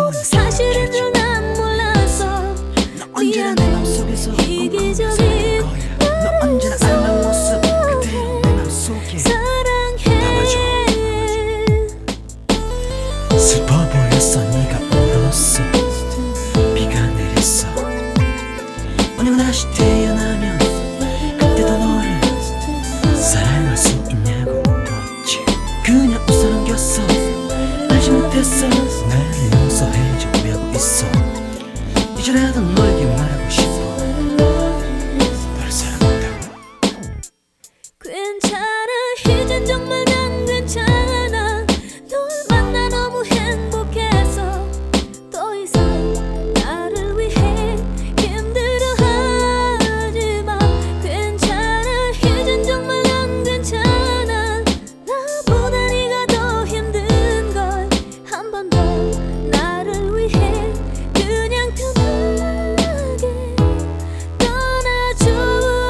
모두 사실인 줄 난 몰랐어. 너 언제나 내 맘속에서 이기적인 너 언제나 아름다운 모습 그대로 내 맘속에 사랑해. 슬퍼 보였어 네가 울었어 비가 내렸어 오늘 다시 태어나면 그때도 너를 사랑할 수 있냐고 물었지. 그냥 웃어넘겼어 알지 못했어 나를 용서해줘 후회하고 있어. 이제라도 너에게 말하고 싶어 널 사랑한다고. 괜찮아 이젠 정말 난 괜찮아. 널 만나 너무 행복해서 더 이상 나를 위해 힘들어하지 마. 괜찮아 이젠 정말 난 괜찮아. 나보다 네가 더 힘든 걸 한 번 더 나를 위해 그냥 편하게 떠나줘.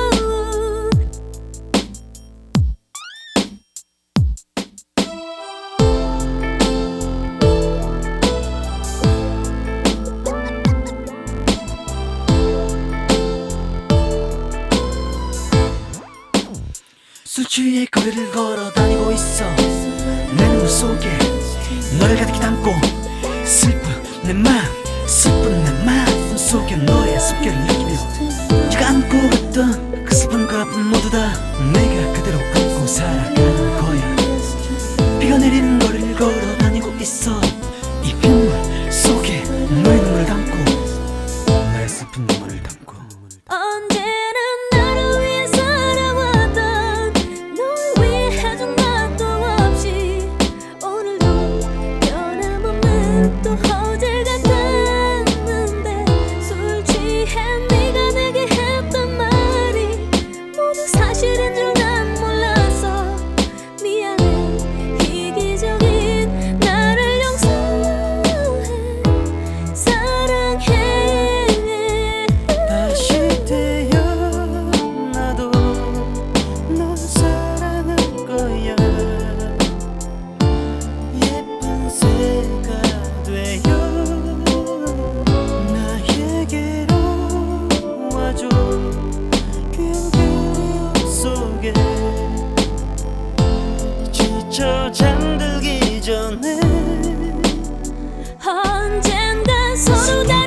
술 취해 거리를 걸어 다니고 있어. 내 눈물 속에 너를 가득히 담고 슬픈 내 마음 슬픈 내 마음 속에 너의 숨결을 느끼며 네가 안고 갔던 그 슬픔과 아픔 모두 다 내가 그대로 안고 살아가는 거야. 비가 내리는 거리를 걸어 다니고 있어. 이 빗물 속에 너의 눈물을 담고 나의 슬픈 눈물을 담고 언제나 나를 위해 살아왔던 널 위해 해준 것도 없이 오늘도 변함없는 또 어제 같았는데 술 취해 네가 내게 했던 말이 모두 사실인 줄 난 몰랐어. 미안해 이기적인 나를 용서해. 사랑해. 다시 태어나도 널 사랑할 거야. 예쁜 새가 되어 나에게로 와줘. 그 속에 지쳐 잠들기 전에 언젠가 서로 다